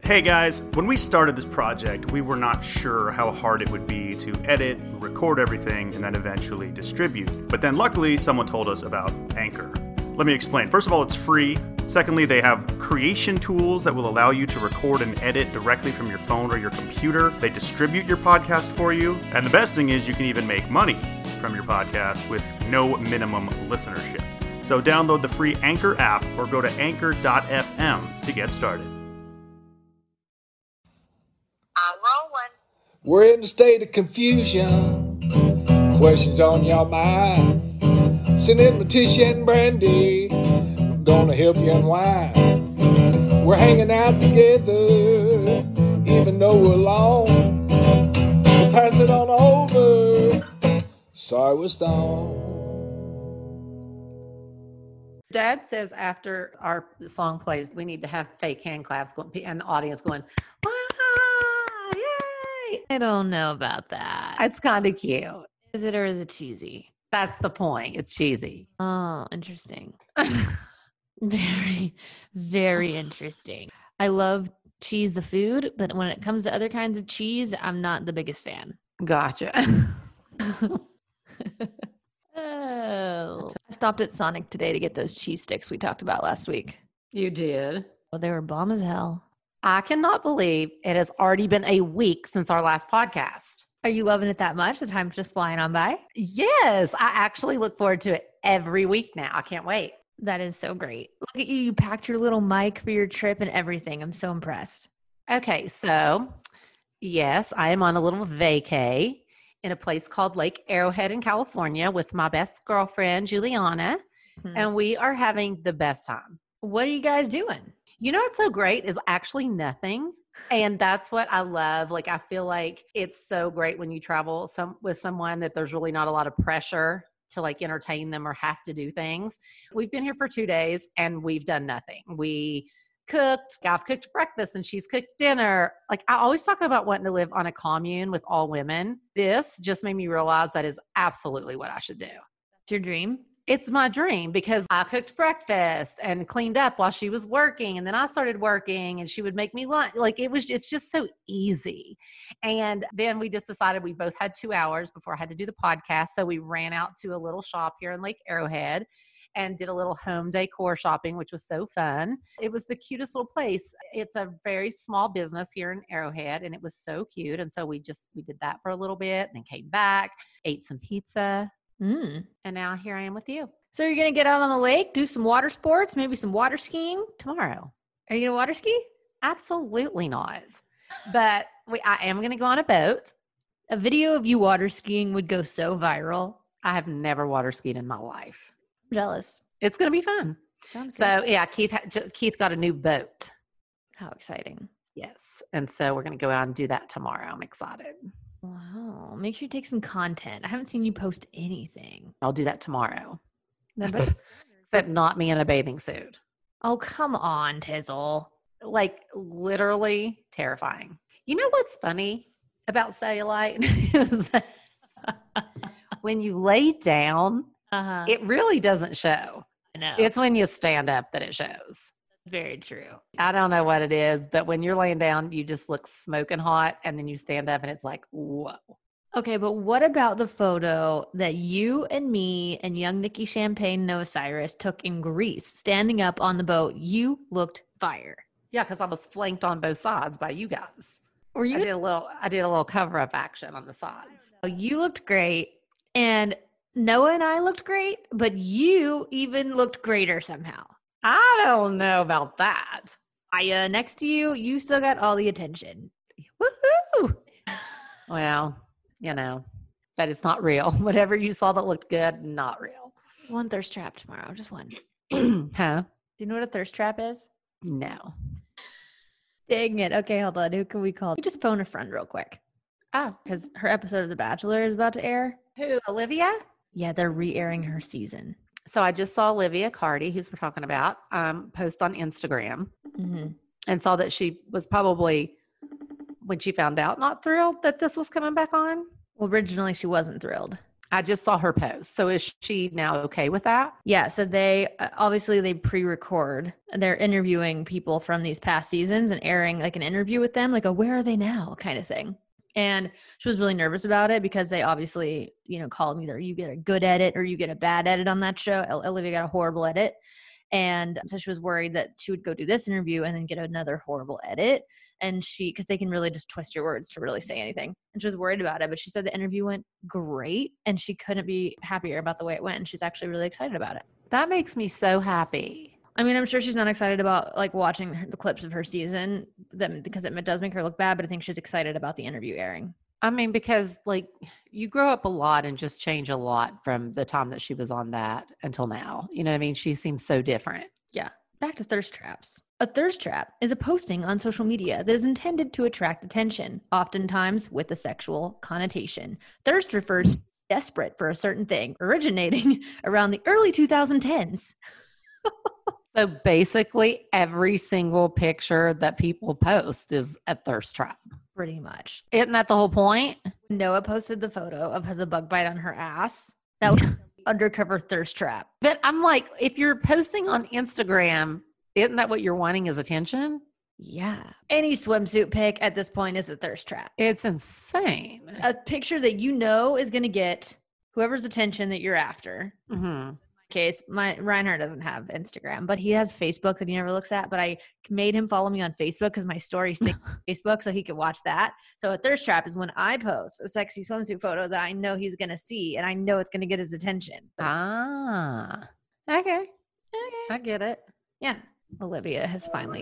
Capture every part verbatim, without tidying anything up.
Hey guys, when we started this project, we were not sure how hard it would be to edit, record everything, and then eventually distribute. But then luckily, someone told us about Anchor. Let me explain. First of all, it's free. Secondly, they have creation tools that will allow you to record and edit directly from your phone or your computer. They distribute your podcast for you. And the best thing is you can even make money from your podcast with no minimum listenership. So download the free Anchor app or go to anchor dot f m to get started. I'm rolling. We're in a state of confusion. Questions on your mind. Send in Leticia and Brandy. Gonna help you unwind. We're hanging out together, even though we're alone. So pass it on over. Sorry we're stoned. Dad says after our song plays, we need to have fake hand claps going, and the audience going, "Wow, yay!" I don't know about that. It's kind of cute. Is it or is it cheesy? That's the point. It's cheesy. Oh, interesting. Very, very interesting. I love cheese, the food, but when it comes to other kinds of cheese, I'm not the biggest fan. Gotcha. Oh. I stopped at Sonic today to get those cheese sticks we talked about last week. You did? Well, they were bomb as hell. I cannot believe it has already been a week since our last podcast. Are you loving it that much? The time's just flying on by? Yes. I actually look forward to it every week now. I can't wait. That is so great. Look at you. You packed your little mic for your trip and everything. I'm so impressed. Okay. So, yes, I am on a little vacay in a place called Lake Arrowhead in California with my best girlfriend, Juliana, Hmm. and we are having the best time. What are you guys doing? You know what's so great is actually nothing. And that's what I love. Like, I feel like it's so great when you travel some with someone that there's really not a lot of pressure to like entertain them or have to do things. We've been here for two days and we've done nothing. We cooked, I've cooked breakfast and she's cooked dinner. Like, I always talk about wanting to live on a commune with all women. This just made me realize that is absolutely what I should do. It's your dream? It's my dream because I cooked breakfast and cleaned up while she was working. And then I started working and she would make me lunch. Like, it was, it's just so easy. And then we just decided we both had two hours before I had to do the podcast. So we ran out to a little shop here in Lake Arrowhead and did a little home decor shopping, which was so fun. It was the cutest little place. It's a very small business here in Arrowhead and it was so cute. And so we just, we did that for a little bit and then came back, ate some pizza. Mm. And now here I am with you. So you're going to get out on the lake, do some water sports, maybe some water skiing? Tomorrow. Are you going to water ski? Absolutely not. But we, I am going to go on a boat. A video of you water skiing would go so viral. I have never water skied in my life. I'm jealous. It's going to be fun. Sounds So good. yeah, Keith, ha- J- Keith got a new boat. How exciting. Yes. And so we're going to go out and do that tomorrow. I'm excited. Wow. Make sure you take some content. I haven't seen you post anything. I'll do that tomorrow. That better- Except not me in a bathing suit. Oh, come on, Tizzle. Like literally terrifying. You know what's funny about cellulite? Is that when you lay down, Uh-huh. it really doesn't show. I know. It's when you stand up that it shows. very true. I don't know what it is, but when you're laying down, you just look smoking hot, and then you stand up and it's like, whoa. Okay, but what about the photo that you and me and young Nikki Champagne and Osiris took in Greece, standing up on the boat? You looked fire. Yeah, because I was flanked on both sides by you guys. Were I you? did a little I did a little cover up action on the sides. You looked great, and Noah and I looked great, but you even looked greater somehow. I don't know about that. Aya, next to you, you still got all the attention. Woohoo! Well, you know, but it's not real. Whatever you saw that looked good, not real. One thirst trap tomorrow, just one. Huh? Do you know what a thirst trap is? No. Dang it. Okay, hold on. Who can we call? You just phone a friend real quick Oh, because her episode of The Bachelor is about to air. who? Olivia? Yeah, they're re-airing her season. So I just saw Olivia Cardi, who's we're talking about, um, post on Instagram Mm-hmm. and saw that she was probably, when she found out, not thrilled that this was coming back on. Well, originally she wasn't thrilled. I just saw her post. So is she now okay with that? Yeah, so they uh, obviously they pre-record. They're interviewing people from these past seasons and airing like an interview with them, like a "where are they now" kind of thing. And she was really nervous about it because they obviously, you know, call them either you get a good edit or you get a bad edit on that show. Olivia got a horrible edit. And so she was worried that she would go do this interview and then get another horrible edit. And she, because they can really just twist your words to really say anything. And she was worried about it, but she said the interview went great and she couldn't be happier about the way it went. And she's actually really excited about it. That makes me so happy. I mean, I'm sure she's not excited about like watching the clips of her season that, because it does make her look bad, but I think she's excited about the interview airing. I mean, because like you grow up a lot and just change a lot from the time that she was on that until now. You know what I mean? She seems so different. Yeah. Back to thirst traps. A thirst trap is a posting on social media that is intended to attract attention, oftentimes with a sexual connotation. Thirst refers to desperate for a certain thing, originating around the early twenty tens. So basically every single picture that people post is a thirst trap. Pretty much. Isn't that the whole point? Noah posted the photo of the bug bite on her ass. That was an undercover thirst trap. But I'm like, if you're posting on Instagram, isn't that what you're wanting is attention? Yeah. Any swimsuit pic at this point is a thirst trap. It's insane. A picture that you know is going to get whoever's attention that you're after. Mm-hmm. Case my Reinhardt doesn't have Instagram, but he has Facebook that he never looks at. But I made him follow me on Facebook because my story synced to Facebook so he could watch that. So a thirst trap is when I post a sexy swimsuit photo that I know he's gonna see and I know it's gonna get his attention. Ah, okay, okay, I get it. Yeah, Olivia has finally.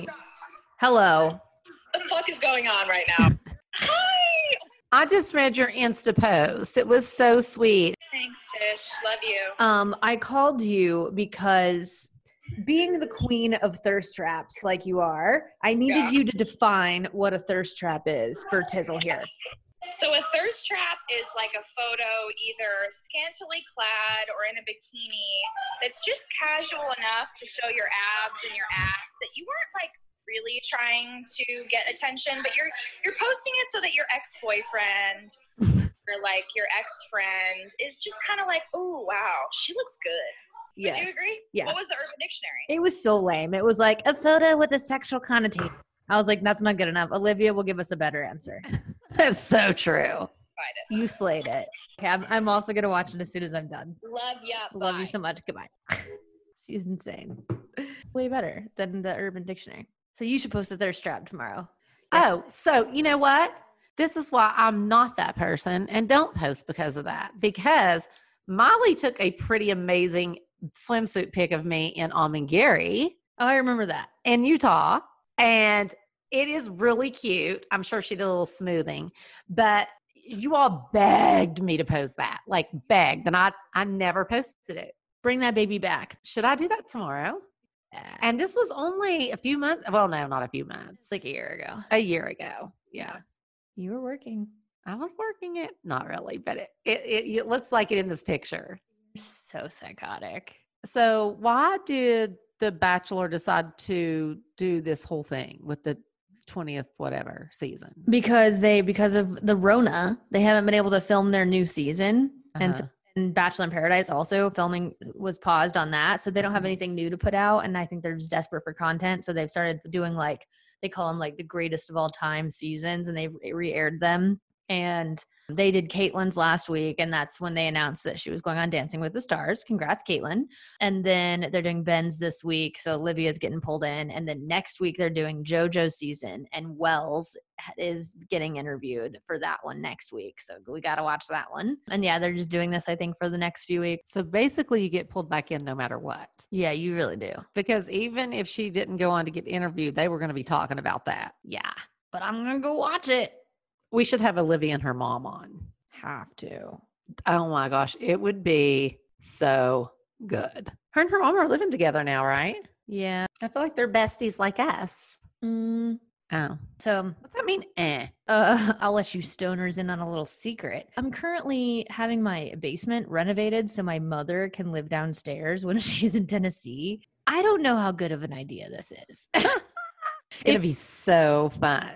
Hello. What the fuck is going on right now? Hi. I just read your Insta post. It was so sweet. Thanks, Tish. Love you. Um, I called you because being the queen of thirst traps like you are, I needed Yeah. you to define what a thirst trap is for Tizzle here. So a thirst trap is like a photo either scantily clad or in a bikini that's just casual enough to show your abs and your ass that you weren't like really trying to get attention, but you're you're posting it so that your ex-boyfriend or like your ex-friend is just kind of like, oh wow, she looks good. Yes. Would you agree? Yeah. What was the Urban Dictionary? It was so lame. It was like a photo with a sexual connotation. I was like, that's not good enough. Olivia will give us a better answer. That's so true. Find it. You slayed it. Okay, I'm, I'm also going to watch it as soon as I'm done. Love ya. Love Bye. you so much. Goodbye. She's insane. Way better than the Urban Dictionary. So you should post a thirst trap tomorrow. Oh, so you know what? This is why I'm not that person and don't post because of that. Because Molly took a pretty amazing swimsuit pic of me in Almangary Oh, I remember that. in Utah. And it is really cute. I'm sure she did a little smoothing, but you all begged me to post that, like begged. And I, I never posted it. Bring that baby back. Should I do that tomorrow? Yeah. And this was only a few months. Well, no, not a few months. It's like a year ago. a year ago. Yeah. You were working. I was working it. Not really, but it, it, it, it looks like it in this picture. You're so psychotic. So why did The Bachelor decide to do this whole thing with the twentieth whatever season? Because they, because of the Rona, they haven't been able to film their new season. And so Uh-huh. and Bachelor in Paradise also filming was paused on that. So they don't have Mhm. anything new to put out. And I think they're just desperate for content. So they've started doing like, they call them like the greatest of all time seasons and they've re-aired them. And they did Caitlyn's last week. And that's when they announced that she was going on Dancing with the Stars. Congrats, Caitlyn. And then they're doing Ben's this week. So Olivia's getting pulled in. And then next week they're doing JoJo's season. And Wells is getting interviewed for that one next week. So we got to watch that one. And yeah, they're just doing this, I think, for the next few weeks. So basically you get pulled back in no matter what. Yeah, you really do. Because even if she didn't go on to get interviewed, they were going to be talking about that. Yeah, but I'm going to go watch it. We should have Olivia and her mom on. Have to. Oh my gosh. It would be so good. Her and her mom are living together now, right? Yeah. I feel like they're besties like us. Mm, Oh. so What's that mean? Eh. uh, I'll let you stoners in on a little secret. I'm currently having my basement renovated so my mother can live downstairs when she's in Tennessee. I don't know how good of an idea this is. It's going to be so fun.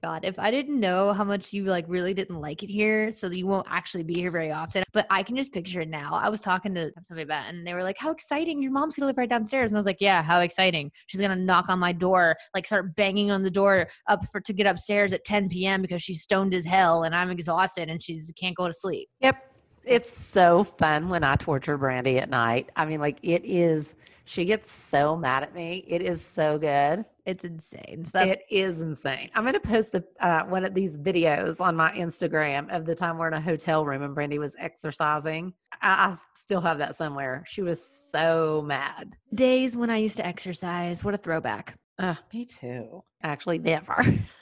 God, if I didn't know how much you like really didn't like it here, so that you won't actually be here very often. But I can just picture it now. I was talking to somebody about it and they were like, how exciting. Your mom's gonna live right downstairs. And I was like, yeah, how exciting. She's gonna knock on my door, like start banging on the door up for to get upstairs at ten p.m. because she's stoned as hell and I'm exhausted and she can't go to sleep. Yep. It's so fun when I torture Brandy at night. I mean, like it is, she gets so mad at me. It is so good. It's insane. So that's- It is insane. I'm going to post a, uh, one of these videos on my Instagram of the time we're in a hotel room and Brandy was exercising. I, I still have that somewhere. She was so mad. Days when I used to exercise. What a throwback. Uh, me too. Actually, never.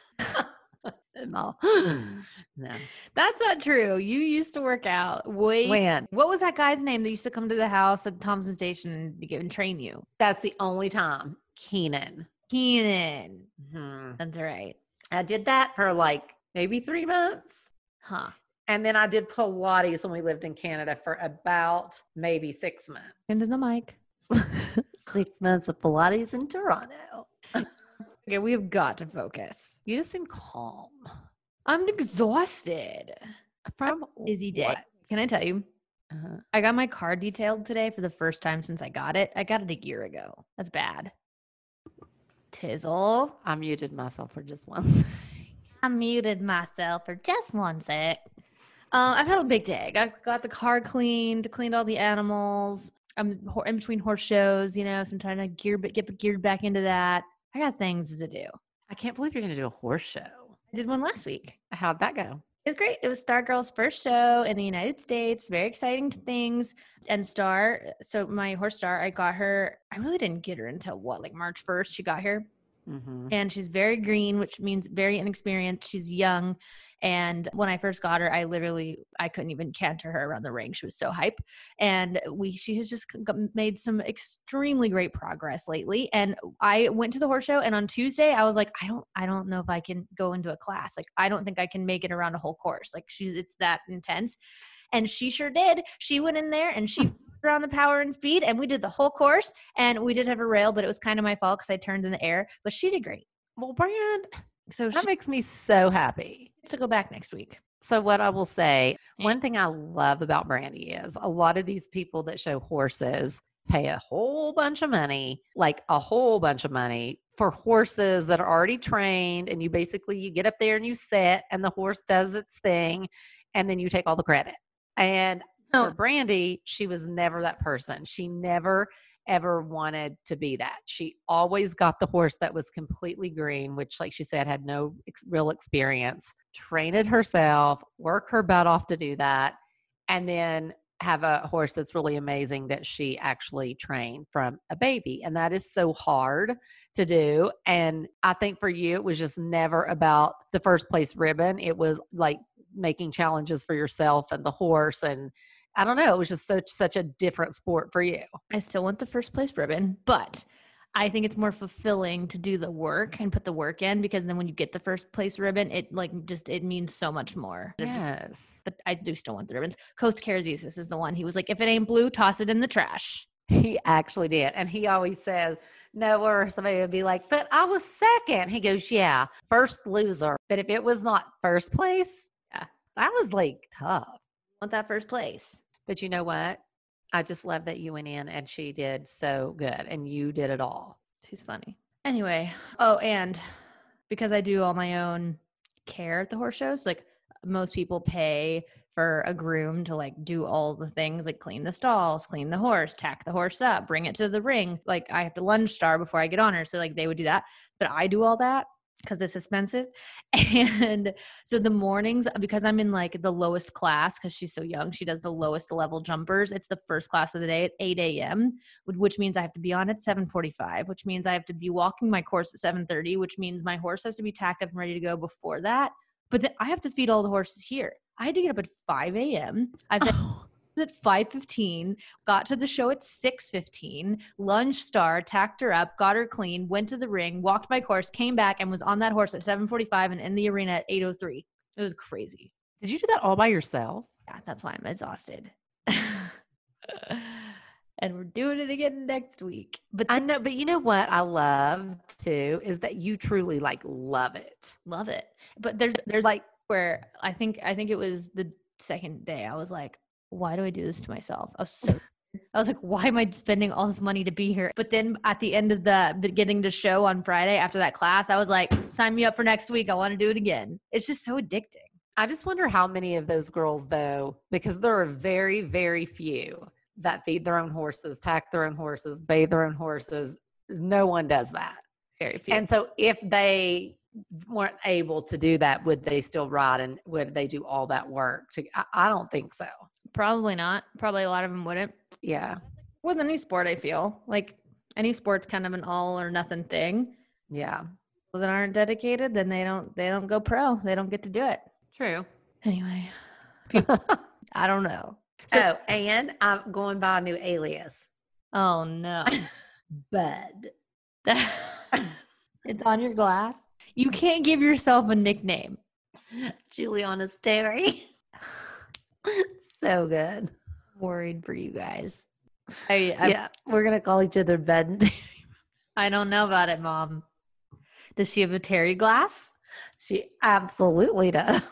No. No. That's not true. You used to work out. Wait. When? What was that guy's name that used to come to the house at Thompson Station and, and train you? That's the only time. Keenan. Keenan. Mhm. That's right. I did that for like maybe three months. Huh. And then I did Pilates when we lived in Canada for about maybe six months. Into the mic. Six months of Pilates in Toronto. Okay, we have got to focus. You just seem calm. I'm exhausted. From Busy day. what? Can I tell you? Uh-huh. I got my car detailed today for the first time since I got it. I got it a year ago. That's bad. Tizzle. I muted myself for just one second. I muted myself for just one sec. Uh, I've had a big day. I got the car cleaned, cleaned all the animals. I'm ho- in between horse shows, you know, so I'm trying to gear, get geared back into that. I got things to do. I can't believe you're going to do a horse show. I did one last week. How'd that go? It was great. It was Stargirl's first show in the United States. Very exciting things. And Star, so my horse Star, I got her, I really didn't get her until what, like March first, she got here. Mm-hmm. And she's very green, which means very inexperienced. She's young. And when I first got her, I literally, I couldn't even canter her around the ring. She was so hype. And we, she has just made some extremely great progress lately. And I went to the horse show and on Tuesday, I was like, I don't, I don't know if I can go into a class. Like, I don't think I can make it around a whole course. Like she's, it's that intense. And she sure did. She went in there and she around the power and speed and we did the whole course and we did have a rail, but it was kind of my fault because I turned in the air, but she did great. Well, Brand, So that she makes me so happy. gets to go back next week. So what I will say, one thing I love about Brandy is a lot of these people that show horses pay a whole bunch of money, like a whole bunch of money for horses that are already trained. And you basically, you get up there and you sit and the horse does its thing and then you take all the credit. And Oh. for Brandy, she was never that person. She never ever wanted to be that. She always got the horse that was completely green, which like she said, had no ex- real experience, train it herself, work her butt off to do that. And then have a horse that's really amazing that she actually trained from a baby. And that is so hard to do. And I think for you, it was just never about the first place ribbon. It was like making challenges for yourself and the horse. And I don't know, it was just such, such a different sport for you. I still want the first place ribbon, but I think it's more fulfilling to do the work and put the work in because then when you get the first place ribbon, it like just, it means so much more. It just- Yes. but I do still want the ribbons. Coast Karazesis is the one. He was like, if it ain't blue, toss it in the trash. He actually did. And he always says, no, or somebody would be like, but I was second. He goes, yeah, first loser. But if it was not first place, Yeah. that was like tough. Want that first place. But you know what? I just love that you went in and she did so good and you did it all. She's funny. Anyway. Oh, and because I do all my own care at the horse shows, like most people pay for a groom to like do all the things like clean the stalls, clean the horse, tack the horse up, bring it to the ring. Like I have to lunge Star before I get on her. So like they would do that, but I do all that because it's expensive. And so the mornings, because I'm in like the lowest class, because she's so young, she does the lowest level jumpers. It's the first class of the day at eight a.m., which means I have to be on at seven forty-five, which means I have to be walking my course at seven thirty, which means my horse has to be tacked up and ready to go before that. But then I have to feed all the horses here. I had to get up at five a.m. I've had at five fifteen, got to the show at six fifteen, lunge Star, tacked her up, got her clean, went to the ring, walked my course, came back and was on that horse at seven forty-five and in the arena at eight oh three. It was crazy. Did you do that all by yourself? Yeah, that's why I'm exhausted. and we're doing it again next week. But I know, but you know what I love too is that you truly like love it. love it. But there's there's Like, where I think I think it was the second day I was like, why do I do this to myself? I was so I was like, why am I spending all this money to be here? But then at the end of the beginning to show on Friday after that class, I was like, sign me up for next week. I want to do it again. It's just so addicting. I just wonder how many of those girls, though, because there are very, very few that feed their own horses, tack their own horses, bathe their own horses. No one does that. Very few. And so if they weren't able to do that, would they still ride and would they do all that work? To, I, I don't think so. Probably not. Probably a lot of them wouldn't. Yeah. With any sport, I feel like any sport's kind of an all or nothing thing. Yeah. People that aren't dedicated, then they don't they don't go pro. They don't get to do it. True. Anyway, people, I don't know. So, oh, and I'm going by a new alias. oh no, Bud. it's on your glass. You can't give yourself a nickname. Juliana Sterry. So good. Worried for you guys. I, I Yeah. We're going to call each other Bud and Terry. I don't know about it, Mom. Does she have a Terry glass? She absolutely does.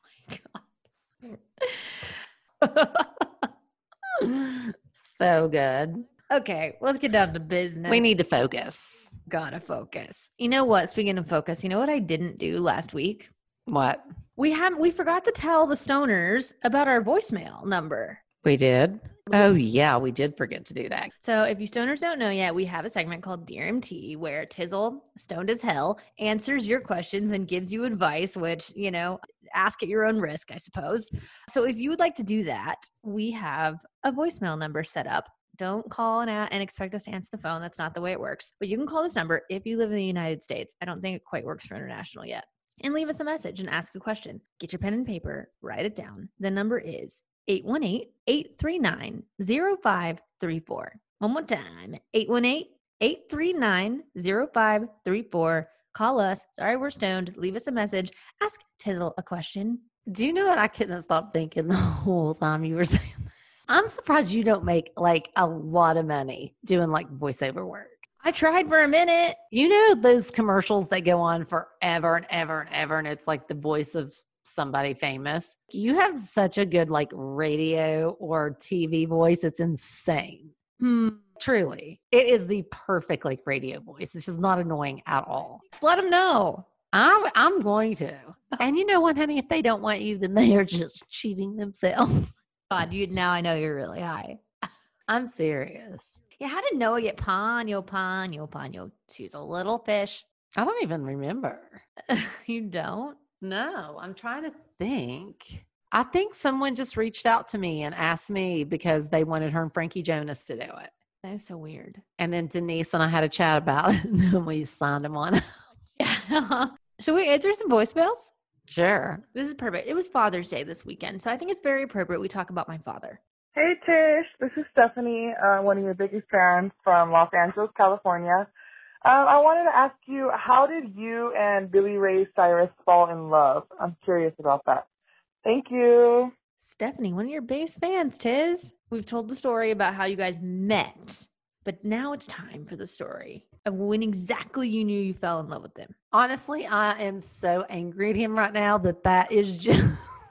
So good. Okay, let's get down to business. We need to focus. Gotta focus. You know what? Speaking of focus, you know what I didn't do last week? What? We have we forgot to tell the stoners about our voicemail number. We did? Oh, yeah. We did forget to do that. So if you stoners don't know yet, we have a segment called Dear M T where Tizzle, stoned as hell, answers your questions and gives you advice, which, you know, ask at your own risk, I suppose. So if you would like to do that, we have a voicemail number set up. Don't call and, and expect us to answer the phone. That's not the way it works. But you can call this number if you live in the United States. I don't think it quite works for international yet. And leave us a message and ask a question. Get your pen and paper, write it down. The number is eight one eight, eight three nine, zero five three four. One more time, eight one eight, eight three nine, zero five three four. Call us. Sorry, we're stoned. Leave us a message. Ask Tizzle a question. Do you know what I couldn't stop thinking the whole time you were saying that? I'm surprised you don't make like a lot of money doing like voiceover work. I tried for a minute. You know those commercials that go on forever and ever and ever, and it's like the voice of somebody famous. You have such a good like radio or T V voice. It's insane. Hmm. Truly. It is the perfect like radio voice. It's just not annoying at all. Just let them know. I'm, I'm going to. And you know what, honey? If they don't want you, then they are just cheating themselves. God, you now I know you're really high. I'm serious. Yeah, how did Noah get Ponyo, Ponyo, Ponyo? She's a little fish. I don't even remember. You don't? No, I'm trying to think. I think someone just reached out to me and asked me because they wanted her and Frankie Jonas to do it. That is so weird. And then Denise and I had a chat about it, and then we signed them on. Yeah. Should we answer some voicemails? Sure. This is perfect. It was Father's Day this weekend, so I think it's very appropriate we talk about my father. Hey Tish, this is Stephanie, uh, one of your biggest fans from Los Angeles, California. Um, I wanted to ask you, how did you and Billy Ray Cyrus fall in love? I'm curious about that. Thank you. Stephanie, one of your biggest fans, Tiz. We've told the story about how you guys met, but now it's time for the story of when exactly you knew you fell in love with them. Honestly, I am so angry at him right now that that is just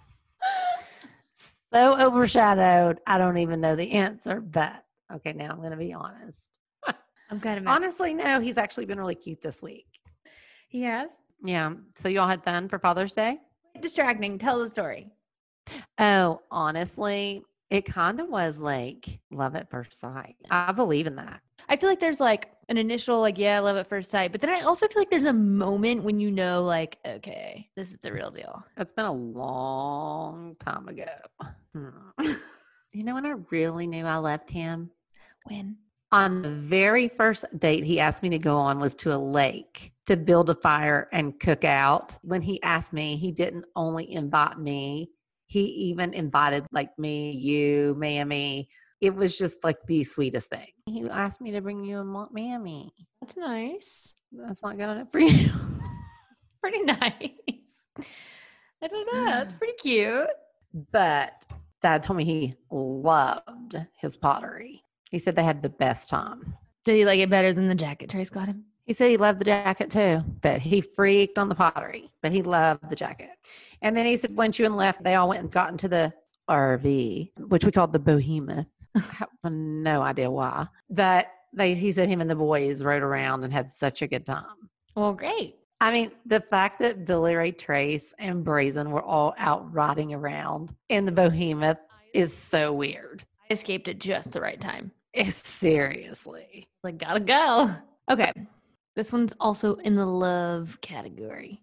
so overshadowed. I don't even know the answer, but okay, now I'm going to be honest. I'm kind of Honestly, no, he's actually been really cute this week. He has? Yeah. So y'all had fun for Father's Day? Distracting. Tell the story. Oh, honestly, it kind of was like love at first sight. I believe in that. I feel like there's like an initial, like, yeah, love at first sight. But then I also feel like there's a moment when you know, like, okay, this is the real deal. It's been a long time ago. Hmm. You know when I really knew I loved him? When? On the very first date he asked me to go on was to a lake to build a fire and cook out. When he asked me, he didn't only invite me, he even invited like me, you, Mammy. It was just like the sweetest thing. He asked me to bring you a mo- Mammy. That's nice. That's not good enough for you. Pretty nice. I don't know. That's pretty cute. But Dad told me he loved his pottery. He said they had the best time. Did he like it better than the jacket Trace got him? He said he loved the jacket too, but he freaked on the pottery, but he loved the jacket. And then he said, once you and left, they all went and got into the R V, which we called the Behemoth. I have no idea why. But they, he said him and the boys rode around and had such a good time. Well, great. I mean, the fact that Billy Ray Trace and Brazen were all out riding around in the Behemoth is so weird. I escaped at just the right time. It's seriously. Like, gotta go. Okay. This one's also in the love category.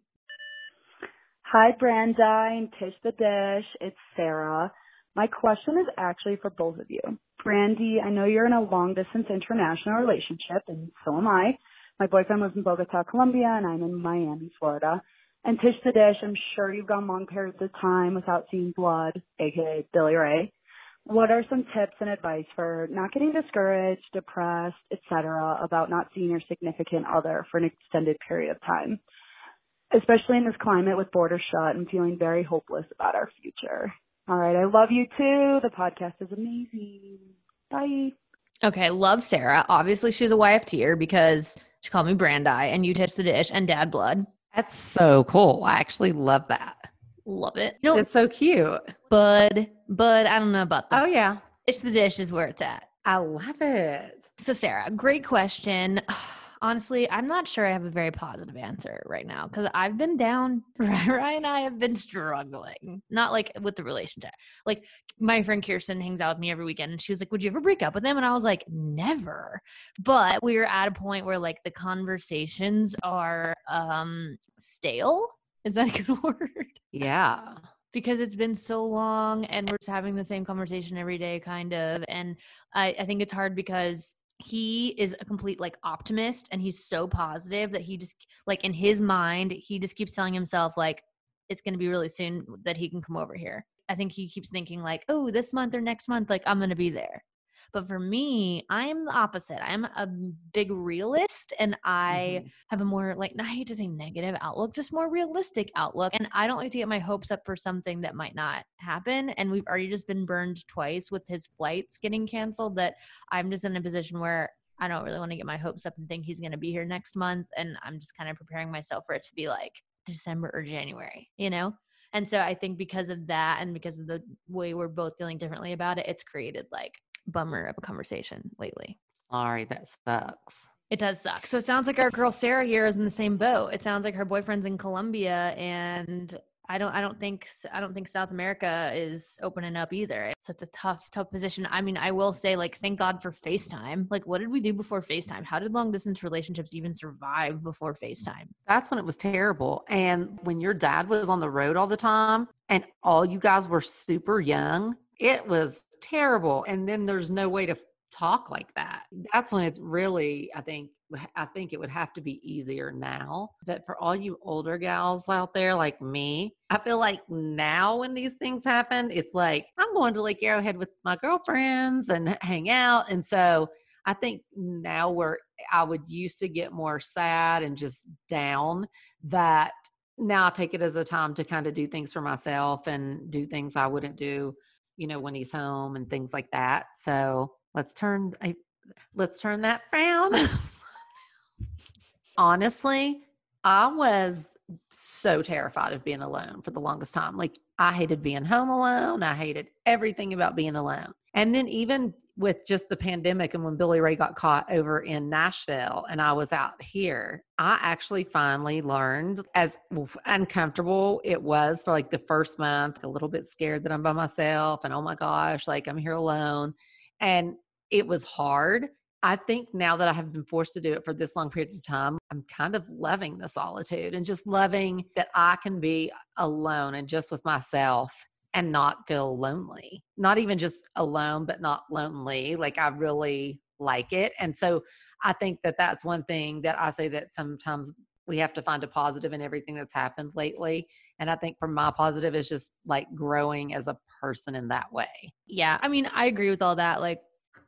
Hi, Brandy and Tish the Dish. It's Sarah. My question is actually for both of you. Brandy, I know you're in a long-distance international relationship, and so am I. My boyfriend lives in Bogota, Colombia, and I'm in Miami, Florida. And Tish the Dish, I'm sure you've gone long periods of time without seeing blood, aka Billy Ray. What are some tips and advice for not getting discouraged, depressed, et cetera about not seeing your significant other for an extended period of time, especially in this climate with borders shut and feeling very hopeless about our future? All right. I love you too. The podcast is amazing. Bye. Okay. Love Sarah. Obviously, she's a Y F T-er because she called me Brandy and you Tish the Dish and Dad Blood. That's so cool. I actually love that. Love it. You know, It's so cute. Bud, Bud, I don't know about that. Oh, yeah. Tish the Dish is where it's at. I love it. So, Sarah, great question. Honestly, I'm not sure I have a very positive answer right now because I've been down. Ryan and I have been struggling. Not like with the relationship. Like my friend Kirsten hangs out with me every weekend and she was like, would you ever break up with him? And I was like, never. But we were at a point where like the conversations are um, stale. Is that a good word? Yeah. Because it's been so long and we're just having the same conversation every day kind of. And I, I think it's hard because he is a complete like optimist and he's so positive that he just like in his mind, he just keeps telling himself like, it's going to be really soon that he can come over here. I think he keeps thinking like, oh, this month or next month, like I'm going to be there. But for me, I'm the opposite. I'm a big realist and I mm-hmm. have a more like, I hate to say negative outlook, just more realistic outlook. And I don't like to get my hopes up for something that might not happen. And we've already just been burned twice with his flights getting canceled that I'm just in a position where I don't really want to get my hopes up and think he's going to be here next month. And I'm just kind of preparing myself for it to be like December or January, you know? And so I think because of that and because of the way we're both feeling differently about it, it's created like bummer of a conversation lately. Sorry, that sucks. It does suck. So it sounds like our girl Sarah here is in the same boat. It sounds like her boyfriend's in Colombia and I don't I don't think I don't think South America is opening up either. So it's a tough, tough position. I mean, I will say like thank God for FaceTime. Like what did we do before FaceTime? How did long distance relationships even survive before FaceTime? That's when it was terrible. And when your dad was on the road all the time and all you guys were super young, it was terrible. And then there's no way to talk like that. That's when it's really, I think, I think it would have to be easier now. But for all you older gals out there like me, I feel like now when these things happen, it's like, I'm going to Lake Arrowhead with my girlfriends and hang out. And so I think now where I would used to get more sad and just down, that now I take it as a time to kind of do things for myself and do things I wouldn't do, you know, when he's home and things like that. So let's turn, I, let's turn that frown. Honestly, I was so terrified of being alone for the longest time. Like I hated being home alone. I hated everything about being alone. And then even with just the pandemic and when Billy Ray got caught over in Nashville and I was out here, I actually finally learned, as uncomfortable it was for like the first month, a little bit scared that I'm by myself and oh my gosh, like I'm here alone. And it was hard. I think now that I have been forced to do it for this long period of time, I'm kind of loving the solitude and just loving that I can be alone and just with myself and not feel lonely. Not even just alone, but not lonely. Like I really like it. And so I think that that's one thing that I say that sometimes we have to find a positive in everything that's happened lately. And I think for my positive is just like growing as a person in that way. Yeah. I mean, I agree with all that. Like,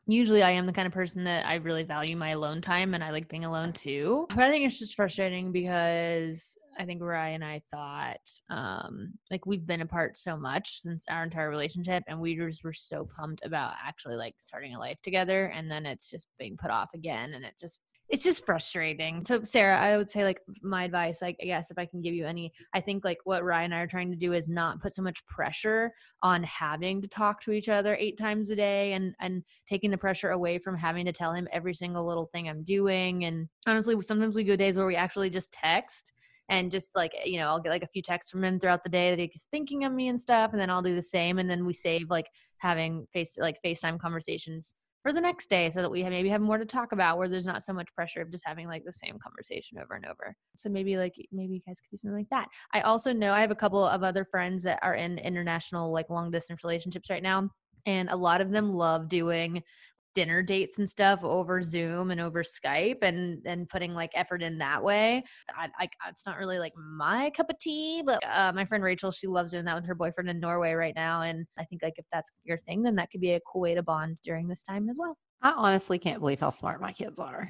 Usually I am the kind of person that I really value my alone time and I like being alone too. But I think it's just frustrating because I think Ryan and I thought um, like we've been apart so much since our entire relationship and we just were so pumped about actually like starting a life together. And then it's just being put off again. And it just, it's just frustrating. So Sarah, I would say like my advice, like, I guess if I can give you any, I think like what Ryan and I are trying to do is not put so much pressure on having to talk to each other eight times a day and, and taking the pressure away from having to tell him every single little thing I'm doing. And honestly, sometimes we go days where we actually just text and just like, you know, I'll get like a few texts from him throughout the day that he's thinking of me and stuff. And then I'll do the same. And then we save like having face like FaceTime conversations for the next day so that we have, maybe have more to talk about where there's not so much pressure of just having like the same conversation over and over. So maybe like, maybe you guys could do something like that. I also know I have a couple of other friends that are in international, like long distance relationships right now. And a lot of them love doing dinner dates and stuff over Zoom and over Skype and and putting like effort in that way. I, I it's not really like my cup of tea, but uh, my friend Rachel, she loves doing that with her boyfriend in Norway right now. And I think like if that's your thing, then that could be a cool way to bond during this time as well. I honestly can't believe how smart my kids are.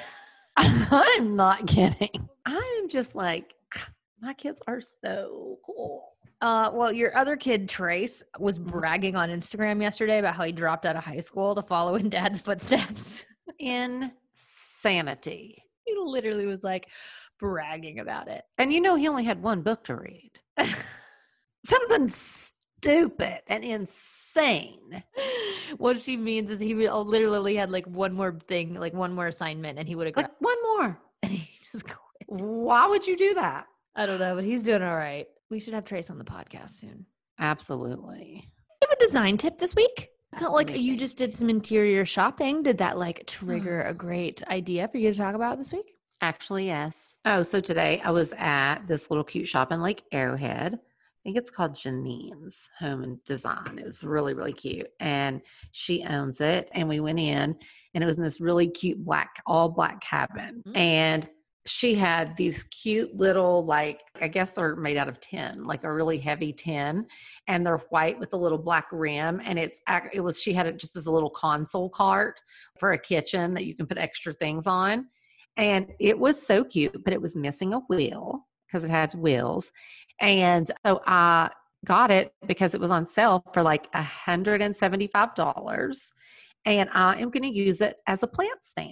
I'm not kidding. I'm just like, my kids are so cool. Uh, well, your other kid, Trace, was bragging on Instagram yesterday about how he dropped out of high school to follow in dad's footsteps. Insanity. He literally was like bragging about it. And you know, he only had one book to read. Something stupid and insane. What she means is he literally had like one more thing, like one more assignment, and he would have like got one more. And he just quit. Why would you do that? I don't know, but he's doing all right. We should have Trace on the podcast soon. Absolutely. You have a design tip this week? Like Maybe. you just did some interior shopping. Did that like trigger a great idea for you to talk about this week? Actually, yes. Oh, so today I was at this little cute shop in Lake Arrowhead. I think it's called Janine's Home and Design. It was really, really cute. And she owns it. And we went in and it was in this really cute black, all black cabin. Mm-hmm. And she had these cute little, like, I guess they're made out of tin, like a really heavy tin, and they're white with a little black rim. And it's, it was, she had it just as a little console cart for a kitchen that you can put extra things on. And it was so cute, but it was missing a wheel because it had wheels. And so I got it because it was on sale for like one hundred seventy-five dollars. And I am going to use it as a plant stand.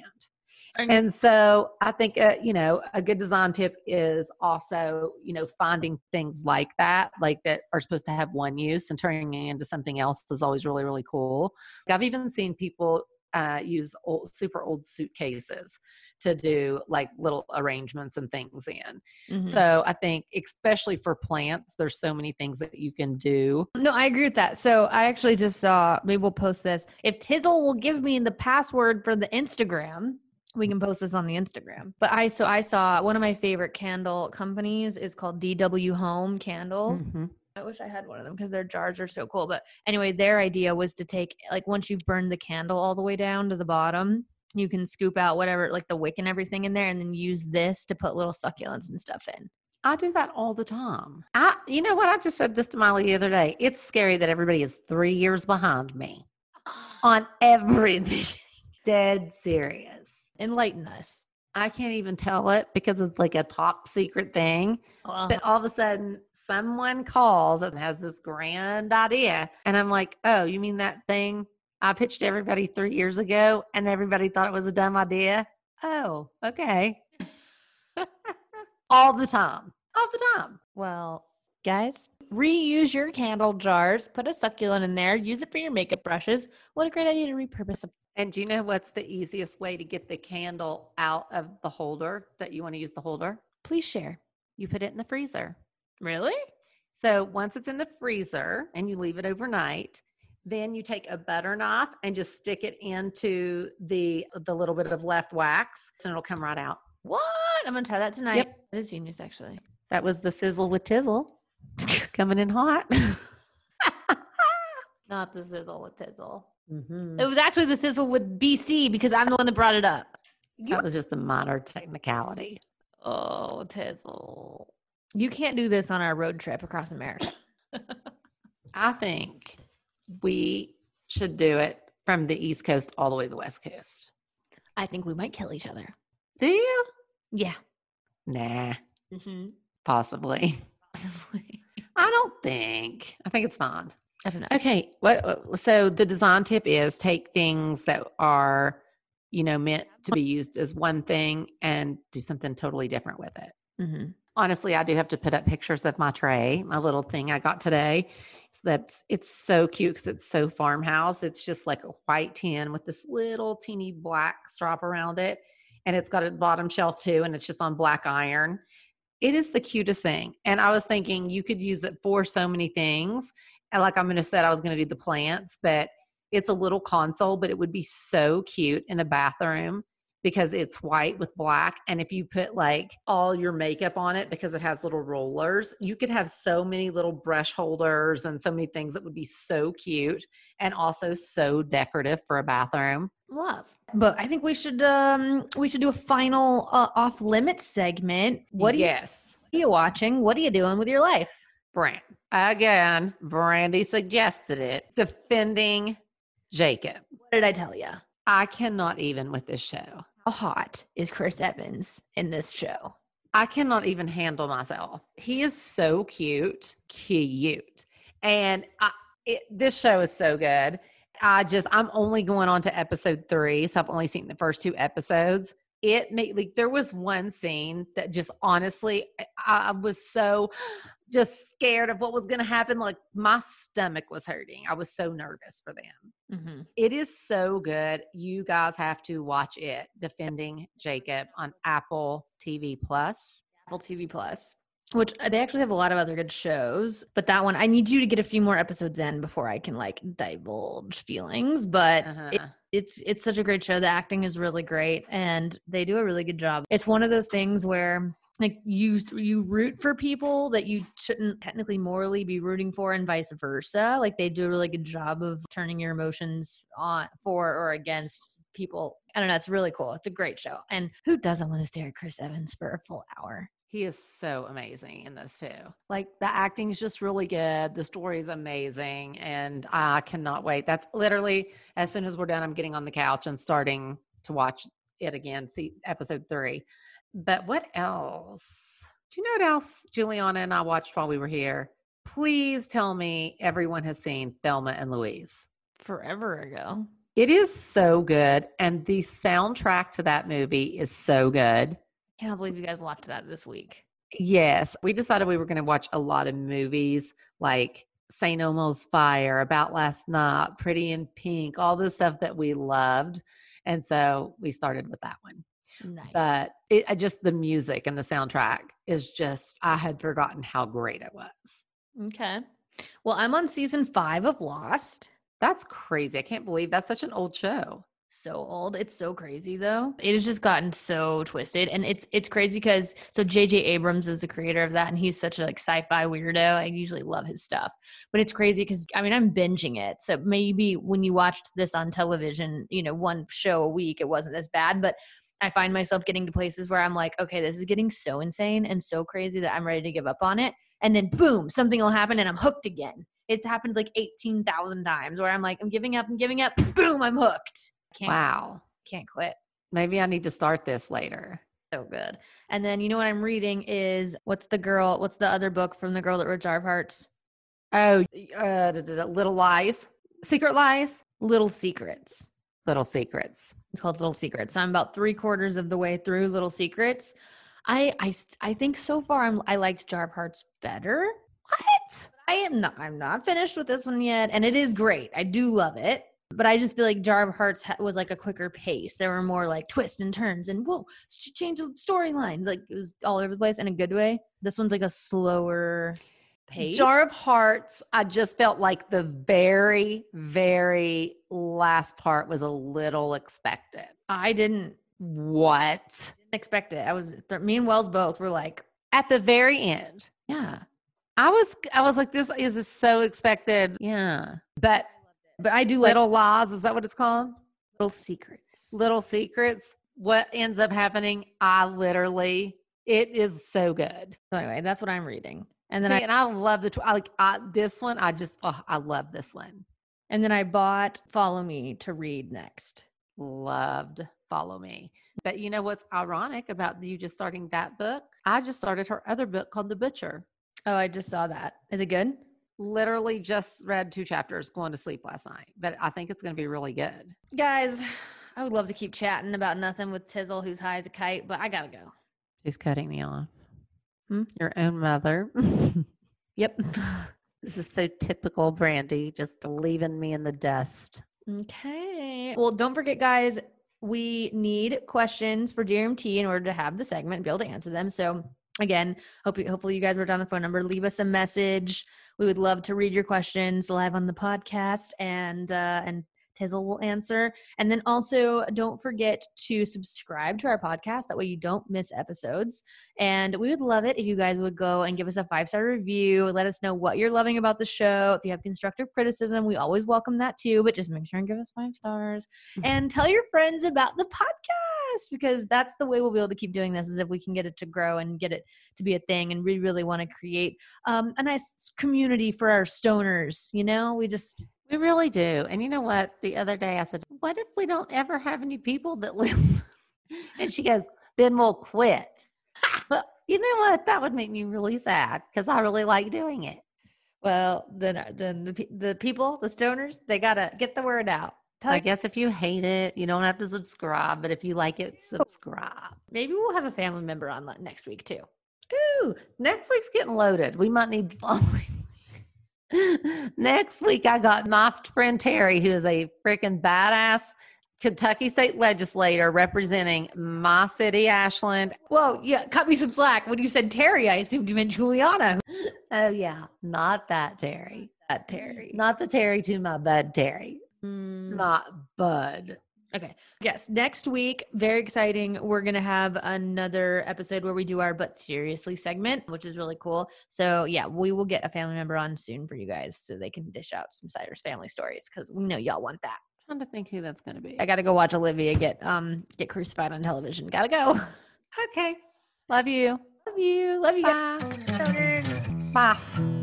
And so I think, uh, you know, a good design tip is also, you know, finding things like that, like that are supposed to have one use and turning it into something else is always really, really cool. I've even seen people uh, use old, super old suitcases to do like little arrangements and things in. Mm-hmm. So I think especially for plants, there's so many things that you can do. No, I agree with that. So I actually just saw, maybe we'll post this. If Tizzle will give me the password for the Instagram, we can post this on the Instagram. But I, so I saw one of my favorite candle companies is called D W Home Candles. Mm-hmm. I wish I had one of them because their jars are so cool. But anyway, their idea was to take, like, once you've burned the candle all the way down to the bottom, you can scoop out whatever, like the wick and everything in there, and then use this to put little succulents and stuff in. I do that all the time. I, you know what? I just said this to Molly the other day. It's scary that everybody is three years behind me on everything. Dead serious. Enlighten us. I can't even tell it because it's like a top secret thing. Uh-huh. But all of a sudden, someone calls and has this grand idea. And I'm like, oh, you mean that thing I pitched everybody three years ago and everybody thought it was a dumb idea? Oh, okay. All the time. All the time. Well, guys, reuse your candle jars. Put a succulent in there. Use it for your makeup brushes. What a great idea to repurpose them. And do you know what's the easiest way to get the candle out of the holder that you want to use the holder? Please share. You put it in the freezer. Really? So once it's in the freezer and you leave it overnight, then you take a butter knife and just stick it into the the little bit of left wax and it'll come right out. What? I'm going to try that tonight. Yep. That is genius, actually. That was the sizzle with Tizzle coming in hot. Not the sizzle with Tizzle. Mm-hmm. It was actually the sizzle with B C because I'm the one that brought it up. You- that was just a minor technicality. Oh, Tizzle. You can't do this on our road trip across America. I think we should do it from the East Coast all the way to the West Coast. I think we might kill each other. Do you? Yeah. Nah, Mm-hmm. possibly. I don't think. I think it's fine. I don't know. Okay. What? So the design tip is take things that are, you know, meant to be used as one thing and do something totally different with it. Mm-hmm. Honestly, I do have to put up pictures of my tray, my little thing I got today. That's it's so cute because it's so farmhouse. It's just like a white tin with this little teeny black strap around it, and it's got a bottom shelf too, and it's just on black iron. It is the cutest thing. And I was thinking you could use it for so many things. And like I'm going to said, I was going to do the plants, but it's a little console, but it would be so cute in a bathroom because it's white with black. And if you put like all your makeup on it, because it has little rollers, you could have so many little brush holders and so many things that would be so cute and also so decorative for a bathroom. Love. But I think we should um we should do a final uh, off limits segment. What are, yes. you, what are you watching? What are you doing with your life? Brand. Again, Brandy suggested it. Defending Jacob. What did I tell you? I cannot even with this show. How hot is Chris Evans in this show? I cannot even handle myself. He is so cute, cute. And I, it, this show is so good. I just, I'm only going on to episode three. So I've only seen the first two episodes. It made like, there was one scene that just honestly, I, I was so just scared of what was going to happen. Like my stomach was hurting. I was so nervous for them. Mm-hmm. It is so good. You guys have to watch it. Defending Jacob on Apple T V Plus. Apple T V Plus, which they actually have a lot of other good shows, but that one I need you to get a few more episodes in before I can like divulge feelings. But Uh-huh. it, it's it's such a great show. The acting is really great, and they do a really good job. It's one of those things where like you you root for people that you shouldn't technically morally be rooting for, and vice versa. Like they do a really good job of turning your emotions on for or against people. I don't know. It's really cool. It's a great show. And who doesn't want to stare at Chris Evans for a full hour? He is so amazing in this too. Like the acting is just really good. The story is amazing. And I cannot wait. That's literally as soon as we're done, I'm getting on the couch and starting to watch it again, see episode three. But what else? Do you know what else Juliana and I watched while we were here? Please tell me everyone has seen Thelma and Louise. Forever ago. It is so good. And the soundtrack to that movie is so good. I cannot believe you guys watched that this week. Yes. We decided we were going to watch a lot of movies like Saint Elmo's Fire, About Last Night, Pretty in Pink, all the stuff that we loved. And so we started with that one. Nice. But it I just the music and the soundtrack is just, I had forgotten how great it was. Okay. Well, I'm on season five of Lost. That's crazy. I can't believe that's such an old show. So old. It's so crazy though. It has just gotten so twisted, and it's it's crazy because so J J Abrams is the creator of that, and he's such a like sci-fi weirdo. I usually love his stuff, but it's crazy because I mean I'm binging it. So maybe when you watched this on television, you know, one show a week, it wasn't as bad, but I find myself getting to places where I'm like, okay, this is getting so insane and so crazy that I'm ready to give up on it, and then boom, something will happen and I'm hooked again. It's happened like eighteen thousand times where I'm like, I'm giving up, I'm giving up, boom, I'm hooked. Can't, Wow. Can't quit. Maybe I need to start this later. So good. And then you know what I'm reading is what's the girl, what's the other book from the girl that wrote Jar of Hearts? Oh, uh, da- da- da- Little Lies. Secret Lies? Little Secrets. Little Secrets. It's called Little Secrets. So I'm about three quarters of the way through Little Secrets. I I, I think so far I'm, I liked Jar of Hearts better. What? I am not, I'm not finished with this one yet. And it is great. I do love it. But I just feel like Jar of Hearts ha- was like a quicker pace. There were more like twists and turns and whoa, change the storyline. Like it was all over the place in a good way. This one's like a slower pace. Jar of Hearts, I just felt like the very, very last part was a little expected. I didn't What? expect it. I was, th- me and Wells both were like, At the very end. yeah. I was I was like, this is this so expected. Yeah. But But I do like Little Lies, is that what it's called? Little Secrets. Little Secrets. What ends up happening, I literally, it is so good. So anyway, that's what I'm reading. And then See, I, and I love the, tw- I like I, this one. I just, oh, I love this one. And then I bought Follow Me to read next. Loved Follow Me. But you know what's ironic about you just starting that book? I just started her other book called The Butcher. Oh, I just saw that. Is it good? Literally just read two chapters going to sleep last night, but I think it's going to be really good. Guys, I would love to keep chatting about nothing with Tizzle, who's high as a kite, but I gotta go. She's cutting me off. Hmm? Your own mother. Yep. This is so typical Brandy, just leaving me in the dust. Okay. Well, don't forget, guys, we need questions for Dear M T in order to have the segment and be able to answer them. So again, hope you, hopefully you guys wrote down the phone number. Leave us a message. We would love to read your questions live on the podcast, and uh, and Tizzle will answer. And then also don't forget to subscribe to our podcast. That way you don't miss episodes. And we would love it if you guys would go and give us a five-star review. Let us know what you're loving about the show. If you have constructive criticism, we always welcome that too, but just make sure and give us five stars. And tell your friends about the podcast, because that's the way we'll be able to keep doing this, is if we can get it to grow and get it to be a thing. And we really want to create um, a nice community for our stoners. You know, we just... We really do. And you know what? The other day I said, what if we don't ever have any people that listen? And she goes, then we'll quit. But you know what? That would make me really sad because I really like doing it. Well, then, then the, the people, the stoners, they got to get the word out. Tell I guess if you hate it, you don't have to subscribe. But if you like it, subscribe. Maybe we'll have a family member on next week too. Ooh, next week's getting loaded. We might need the following. Next week, I got my friend Terry, who is a freaking badass Kentucky state legislator representing my city, Ashland. Whoa, yeah, cut me some slack. When you said Terry, I assumed you meant Juliana. Oh, yeah, not that Terry. That Terry. Not the Terry to my bud Terry. Mm. Not bud. Okay. Yes. Next week, very exciting. We're going to have another episode where we do our But Seriously segment, which is really cool. So yeah, we will get a family member on soon for you guys so they can dish out some Cyrus family stories, because we know y'all want that. I'm trying to think who that's going to be. I got to go watch Olivia get, um, get crucified on television. Got to go. Okay. Love you. Love you. Love you Bye. guys. Bye.